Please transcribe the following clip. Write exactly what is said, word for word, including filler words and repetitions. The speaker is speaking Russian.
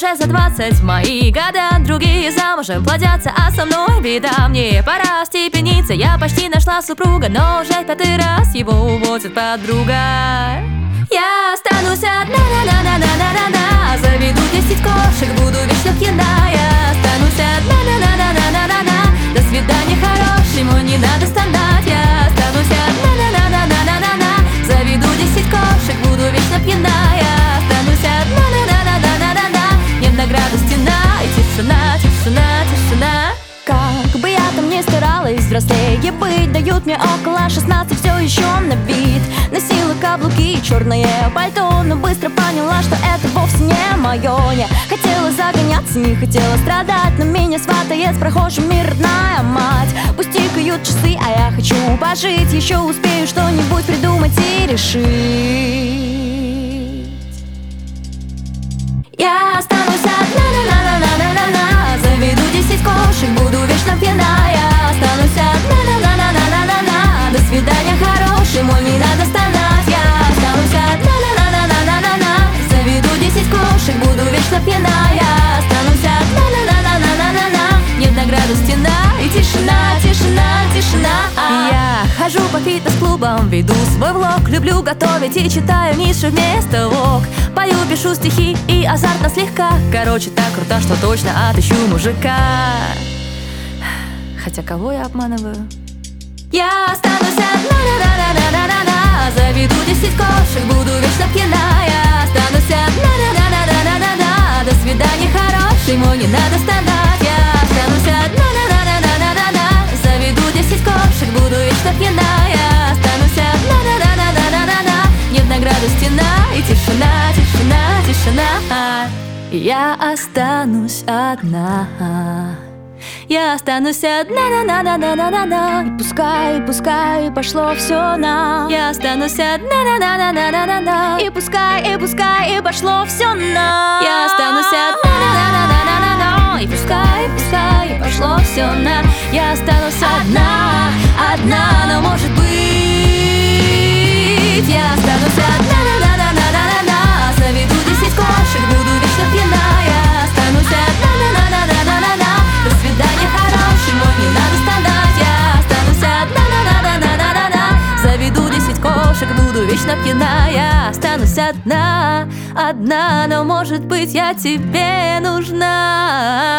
уже за двадцать, мои года. Другие замужем плодятся, а со мной беда. Мне пора степениться, я почти нашла супруга, но уже пятый раз его уводит подруга. Я останусь одна, на-на-на-на-на-на-на. Заведу десять кошек, буду вечно пьяна. Я останусь одна, на-на-на-на-на-на-на. До свидания, хороший мой, не надо страдать. Я останусь одна, на-на-на-на-на-на. Заведу десять кошек, буду вечно пьяна. Я останусь одна, на-на-на-на-на-на. Нет награды стена и тишина, тишина, тишина. Как бы я там ни старалась взрослее быть, дают мне около шестнадцати все еще на вид. Носила каблуки и черное пальто, но быстро поняла, что это вовсе не мое. Не хотела загоняться, не хотела страдать, но меня сватает с прохожим мир родная мать. Пусть тикают часы, а я хочу пожить, еще успею что-нибудь придумать и решить. Я останусь одна, на-на-на-на-на-на. Заведу десять кошек, буду вечно пьяна. Я останусь одна, на-на-на-на-на-на. До свидания, хороший мой, не надо стонать. Я останусь одна, на-на-на-на-на-на. Заведу десять кошек, буду вечно пьяна. Я останусь одна, на-на-на-на-на-на. Нет награды стена и тишина, тишина, тишина. Я хожу по фитнес-клубам, веду свой влог. Люблю готовить и читаю Ницше вместо лог. Пою, пишу стихи и азартно слегка. Короче, так круто, что точно отыщу мужика. Хотя кого я обманываю? Я останусь одна, на-на-на-на-на-на-на. Заведу десять кошек, буду вечно пьяна. Я останусь одна, на-на-на-на-на-на-на. До свидания, хороший мой, не надо страдать. Я останусь одна, на-на-на-на-на-на-на. Заведу десять кошек, буду вечно пьяна. Я останусь одна, на-на-на-на-на-на. Нет награды стена и тишина, тишина, тишина. Я останусь одна. Я останусь одна, на-на-на-на-на-на. И пускай, пускай пошло все на. Я останусь одна, на-на-на-на-на-на. И пускай, и пускай, и пошло все на. Я останусь одна, на-на-на-на-на-на. И пускай, пускай пошло все на. Я останусь одна, одна, но может быть. Я останусь одна, на-на-на-на-на-на. Заведу десять кошек, буду вечно пьяна. Я останусь одна, на-на-на-на-на-на. До свидания, хороший мой, не надо страдать. Я останусь одна, на-на-на-на-на-на. Заведу десять кошек, буду вечно пьяна. Я останусь одна, одна, но может быть я тебе нужна.